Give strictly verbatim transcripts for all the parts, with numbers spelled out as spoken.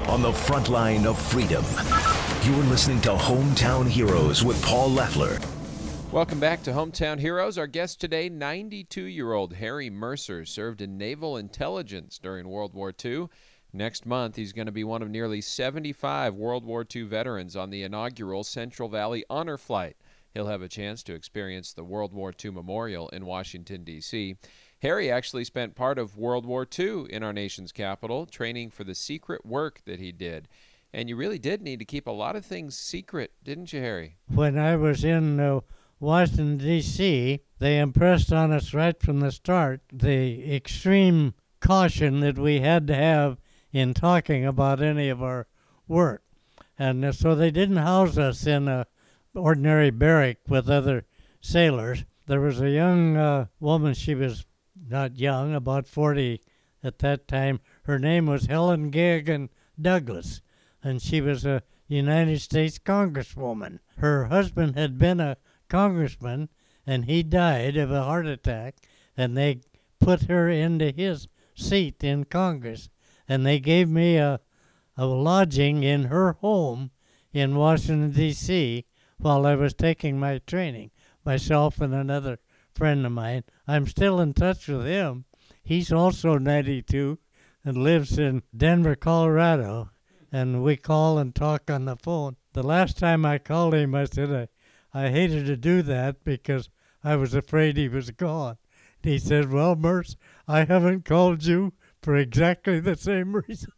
on the front line of freedom. You're listening to Hometown Heroes with Paul Leffler. Welcome back to Hometown Heroes. Our guest today, ninety-two-year-old Harry Mercer, served in naval intelligence during World War Two. Next month, he's going to be one of nearly seventy-five World War Two veterans on the inaugural Central Valley Honor Flight. He'll have a chance to experience the World War Two Memorial in Washington, D C Harry actually spent part of World War Two in our nation's capital, training for the secret work that he did. And you really did need to keep a lot of things secret, didn't you, Harry? When I was in uh, Washington, D C, they impressed on us right from the start the extreme caution that we had to have in talking about any of our work. And uh, so they didn't house us in a ordinary barrack with other sailors. There was a young uh, woman, she was not young, about forty at that time. Her name was Helen Gagan Douglas, and she was a United States Congresswoman. Her husband had been a congressman, and he died of a heart attack, and they put her into his seat in Congress, and they gave me a, a lodging in her home in Washington, D C while I was taking my training, myself and another friend of mine. I'm still in touch with him. He's also ninety-two and lives in Denver, Colorado, and we call and talk on the phone. The last time I called him, I said I, I hated to do that because I was afraid he was gone. And he said, well, Merce, I haven't called you for exactly the same reason.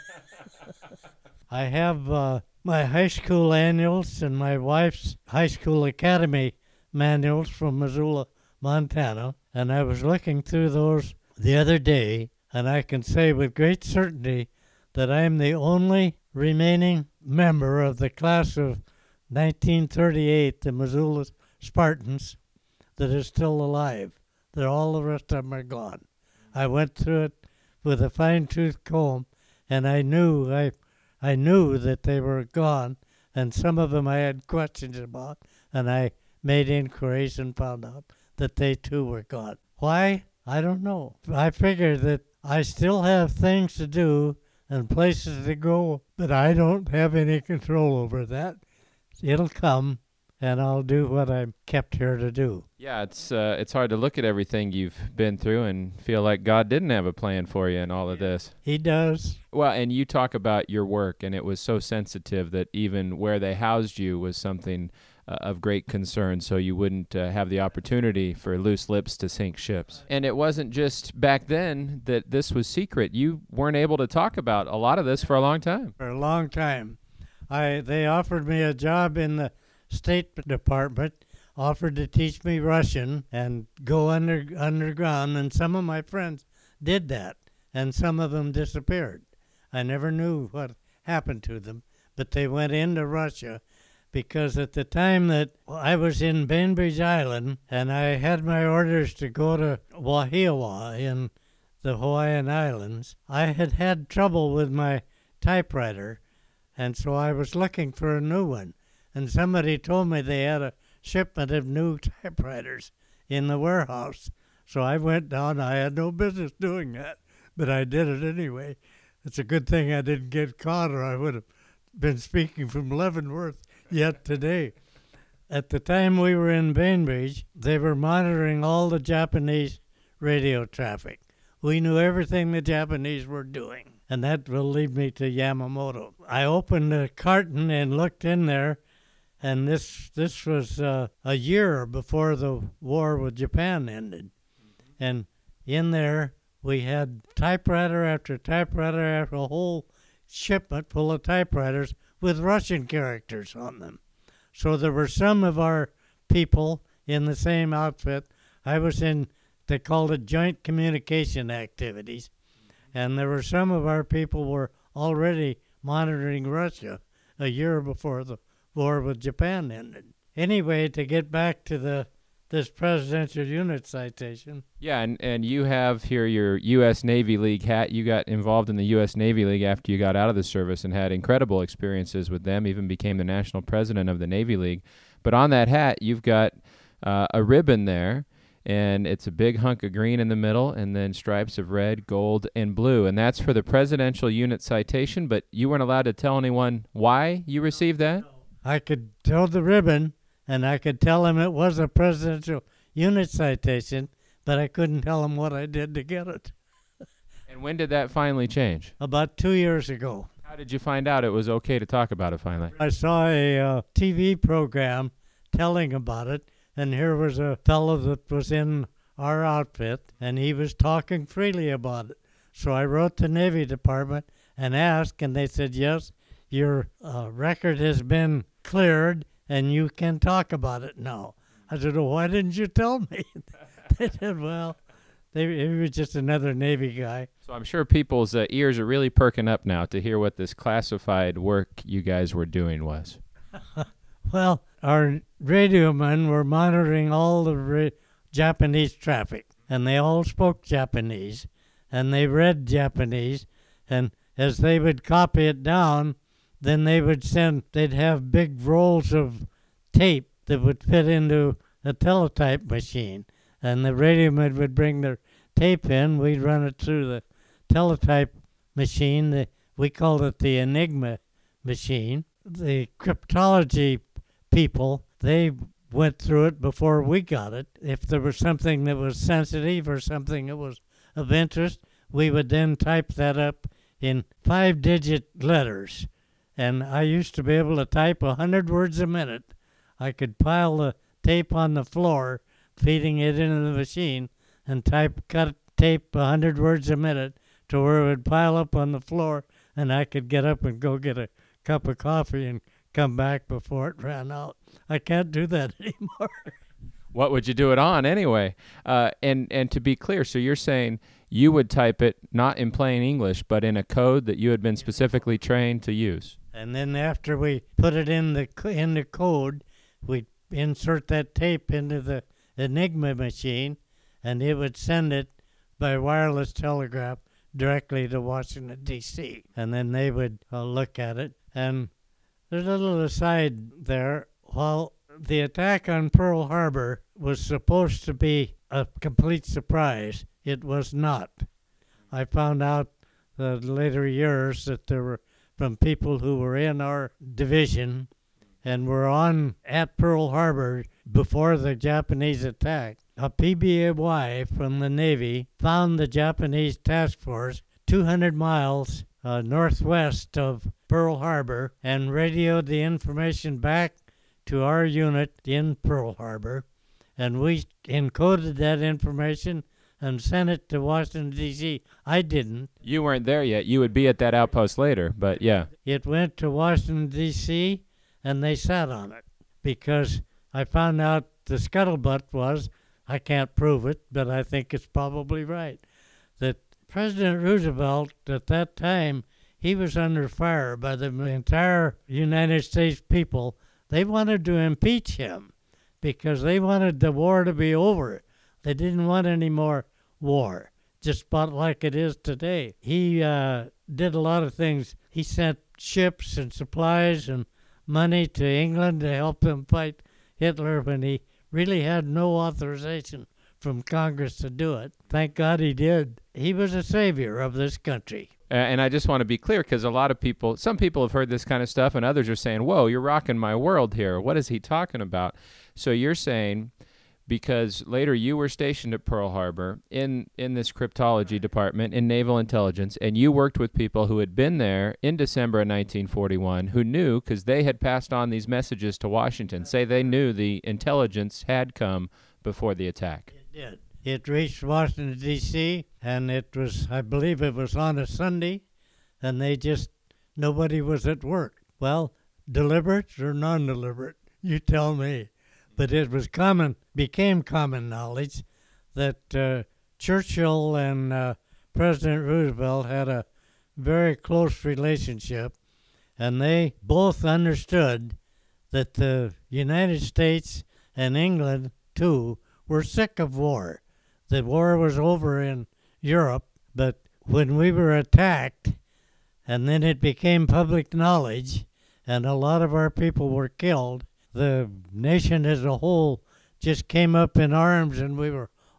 I have uh, my high school annuals and my wife's high school academy manuals from Missoula, Montana, and I was looking through those the other day, and I can say with great certainty that I am the only remaining member of the class of nineteen thirty-eight, the Missoula Spartans, that is still alive. That all the rest of them are gone. I went through it with a fine-tooth comb, and I knew I, I knew that they were gone, and some of them I had questions about, and I made inquiries and found out that they too were gone. Why? I don't know. I figure that I still have things to do and places to go, but I don't have any control over that. It'll come, and I'll do what I'm kept here to do. Yeah, it's uh, it's hard to look at everything you've been through and feel like God didn't have a plan for you in all of this. He does. Well, and you talk about your work, and it was so sensitive that even where they housed you was something uh, of great concern, so you wouldn't uh, have the opportunity for loose lips to sink ships. And it wasn't just back then that this was secret. You weren't able to talk about a lot of this for a long time. For a long time. I They offered me a job in the State Department, offered to teach me Russian and go under underground, and some of my friends did that, and some of them disappeared. I never knew what happened to them, but they went into Russia because at the time that I was in Bainbridge Island and I had my orders to go to Wahiawa in the Hawaiian Islands, I had had trouble with my typewriter, and so I was looking for a new one. And somebody told me they had a shipment of new typewriters in the warehouse. So I went down. I had no business doing that, but I did it anyway. It's a good thing I didn't get caught, or I would have been speaking from Leavenworth yet today. At the time we were in Bainbridge, they were monitoring all the Japanese radio traffic. We knew everything the Japanese were doing, and that will lead me to Yamamoto. I opened a carton and looked in there, and this this was uh, a year before the war with Japan ended. Mm-hmm. And in there, we had typewriter after typewriter after a whole shipment full of typewriters with Russian characters on them. So there were some of our people in the same outfit. I was in, they called it joint communication activities. Mm-hmm. And there were some of our people were already monitoring Russia a year before the war with Japan ended. Anyway, to get back to the this presidential unit citation. Yeah, and, and you have here your U S Navy League hat. You got involved in the U S Navy League after you got out of the service and had incredible experiences with them, even became the national president of the Navy League. But on that hat, you've got uh, a ribbon there, and it's a big hunk of green in the middle, and then stripes of red, gold, and blue. And that's for the Presidential Unit Citation, but you weren't allowed to tell anyone why you received that? I could tell the ribbon, and I could tell him it was a Presidential Unit Citation, but I couldn't tell him what I did to get it. And when did that finally change? About two years ago. How did you find out it was okay to talk about it finally? I saw a uh, T V program telling about it, and here was a fellow that was in our outfit, and he was talking freely about it. So I wrote the Navy Department and asked, and they said, yes, your uh, record has been cleared, and you can talk about it now. I said, well, why didn't you tell me? They said, well, they, he was just another Navy guy. So I'm sure people's uh, ears are really perking up now to hear what this classified work you guys were doing was. Well, our radio men were monitoring all the ra- Japanese traffic, and they all spoke Japanese, and they read Japanese, and as they would copy it down, then they would send, they'd have big rolls of tape that would fit into a teletype machine, and the radio men would bring their tape in, we'd run it through the teletype machine, the, we called it the Enigma machine. The cryptology people, they went through it before we got it. If there was something that was sensitive or something that was of interest, we would then type that up in five-digit letters. And I used to be able to type one hundred words a minute. I could pile the tape on the floor, feeding it into the machine, and type cut tape one hundred words a minute to where it would pile up on the floor, and I could get up and go get a cup of coffee and come back before it ran out. I can't do that anymore. What would you do it on anyway? Uh, and, and to be clear, so you're saying you would type it not in plain English, but in a code that you had been specifically trained to use. And then after we put it in the in the code, we'd insert that tape into the Enigma machine, and it would send it by wireless telegraph directly to Washington, D C And then they would uh, look at it. And there's a little aside there. While the attack on Pearl Harbor was supposed to be a complete surprise, it was not. I found out the later years that there were from people who were in our division and were on at Pearl Harbor before the Japanese attack. A P B A Y from the Navy found the Japanese task force two hundred miles uh, northwest of Pearl Harbor and radioed the information back to our unit in Pearl Harbor, and we encoded that information and sent it to Washington, D C I didn't. You weren't there yet. You would be at that outpost later, but yeah. It went to Washington, D C, and they sat on it because I found out the scuttlebutt was, I can't prove it, but I think it's probably right, that President Roosevelt at that time, he was under fire by the entire United States people. They wanted to impeach him because they wanted the war to be over. They didn't want any more war, just about like it is today. He uh, did a lot of things. He sent ships and supplies and money to England to help them fight Hitler when he really had no authorization from Congress to do it. Thank God he did. He was a savior of this country. Uh, and I just want to be clear because a lot of people, some people have heard this kind of stuff and others are saying, whoa, you're rocking my world here. What is he talking about? So you're saying because later you were stationed at Pearl Harbor in, in this cryptology department in naval intelligence, and you worked with people who had been there in December of nineteen forty-one who knew because they had passed on these messages to Washington, say they knew the intelligence had come before the attack. It did. It reached Washington, D C, and it was, I believe it was on a Sunday, and they just, nobody was at work. Well, deliberate or non-deliberate, you tell me. But it was common, became common knowledge that uh, Churchill and uh, President Roosevelt had a very close relationship, and they both understood that the United States and England, too, were sick of war. The war was over in Europe, but when we were attacked, and then it became public knowledge, and a lot of our people were killed, the nation as a whole just came up in arms, and we were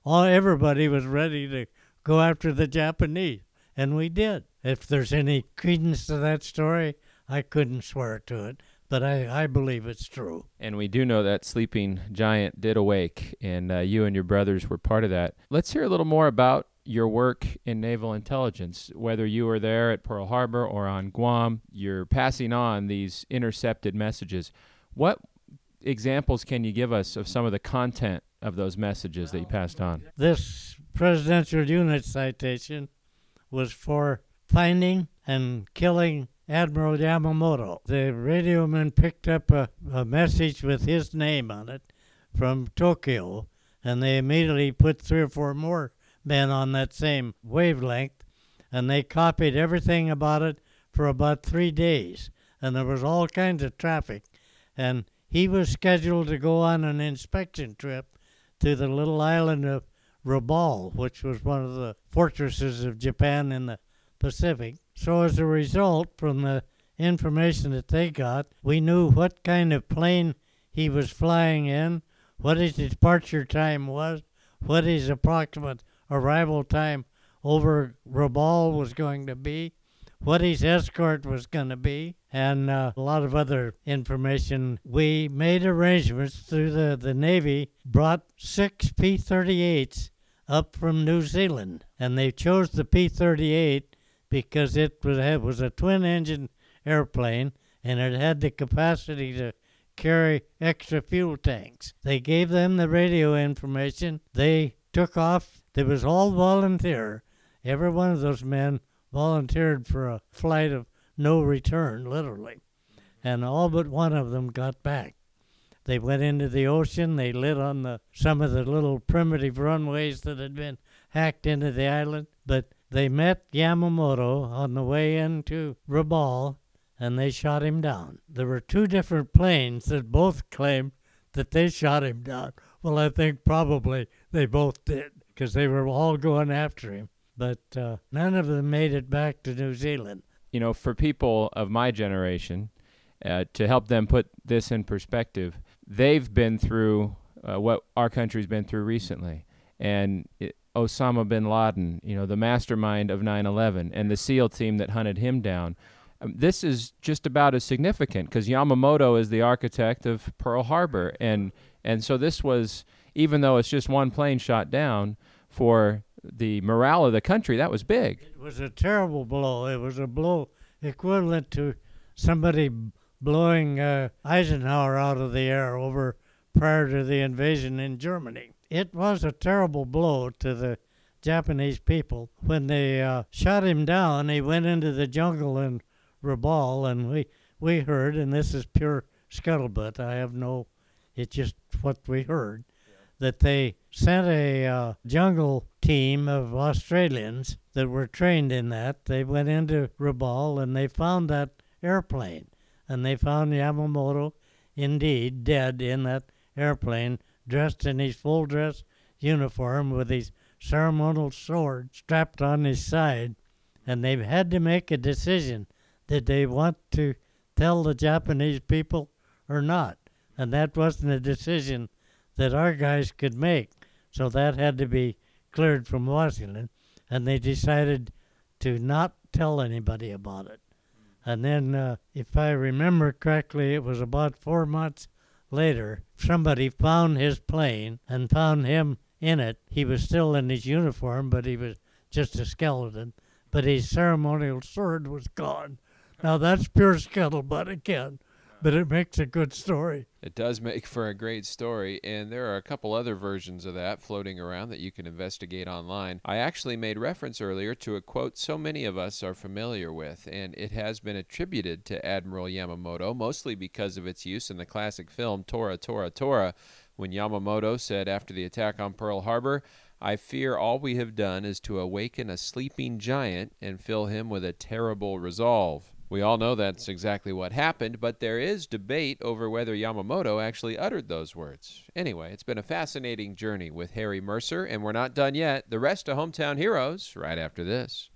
all everybody was ready to go after the Japanese, and we did. If there's any credence to that story, I couldn't swear to it, but I, I believe it's true. And we do know that sleeping giant did awake, and uh, you and your brothers were part of that. Let's hear a little more about your work in naval intelligence. Whether you were there at Pearl Harbor or on Guam, you're passing on these intercepted messages. What examples can you give us of some of the content of those messages that you passed on? This presidential unit citation was for finding and killing Admiral Yamamoto. The radioman picked up a, a message with his name on it from Tokyo, and they immediately put three or four more men on that same wavelength, and they copied everything about it for about three days. And there was all kinds of traffic. And he was scheduled to go on an inspection trip to the little island of Rabaul, which was one of the fortresses of Japan in the Pacific. So as a result, from the information that they got, we knew what kind of plane he was flying in, what his departure time was, what his approximate arrival time over Rabaul was going to be, what his escort was going to be, and uh, a lot of other information. We made arrangements through the, the Navy, brought six P thirty-eights up from New Zealand, and they chose the P thirty-eight because it was, it was a twin-engine airplane, and it had the capacity to carry extra fuel tanks. They gave them the radio information. They took off. It was all volunteer. Every one of those men volunteered for a flight of no return, literally. And all but one of them got back. They went into the ocean. They lit on the some of the little primitive runways that had been hacked into the island. But they met Yamamoto on the way into Rabaul, and they shot him down. There were two different planes that both claimed that they shot him down. Well, I think probably they both did, because they were all going after him. But uh, none of them made it back to New Zealand. You know, for people of my generation, uh, to help them put this in perspective, they've been through uh, what our country's been through recently. And it, Osama bin Laden, you know, the mastermind of nine eleven, and the SEAL team that hunted him down. Um, this is just about as significant, because Yamamoto is the architect of Pearl Harbor. And, and so this was, even though it's just one plane shot down, for the morale of the country, that was big. It was a terrible blow. It was a blow equivalent to somebody blowing uh, Eisenhower out of the air over prior to the invasion in Germany. It was a terrible blow to the Japanese people. When they uh, shot him down, he went into the jungle in Rabaul, and we, we heard, and this is pure scuttlebutt, I have no, it's just what we heard, that they sent a uh, jungle team of Australians that were trained in that. They went into Rabaul, and they found that airplane. And they found Yamamoto, indeed, dead in that airplane, dressed in his full-dress uniform with his ceremonial sword strapped on his side. And they've had to make a decision. Did they want to tell the Japanese people or not? And that wasn't a decision that our guys could make. So that had to be cleared from Washington, and they decided to not tell anybody about it. And then, uh, if I remember correctly, it was about four months later, somebody found his plane and found him in it. He was still in his uniform, but he was just a skeleton. But his ceremonial sword was gone. Now that's pure scuttlebutt again, but it makes a good story. It does make for a great story, and there are a couple other versions of that floating around that you can investigate online. I actually made reference earlier to a quote so many of us are familiar with, and it has been attributed to Admiral Yamamoto, mostly because of its use in the classic film Tora, Tora, Tora, when Yamamoto said after the attack on Pearl Harbor, "I fear all we have done is to awaken a sleeping giant and fill him with a terrible resolve." We all know that's exactly what happened, but there is debate over whether Yamamoto actually uttered those words. Anyway, it's been a fascinating journey with Harry Mercer, and we're not done yet. The rest of Hometown Heroes right after this.